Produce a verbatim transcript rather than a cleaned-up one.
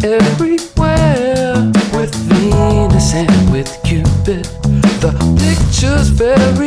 everywhere with Venus and with Cupid. The picture's very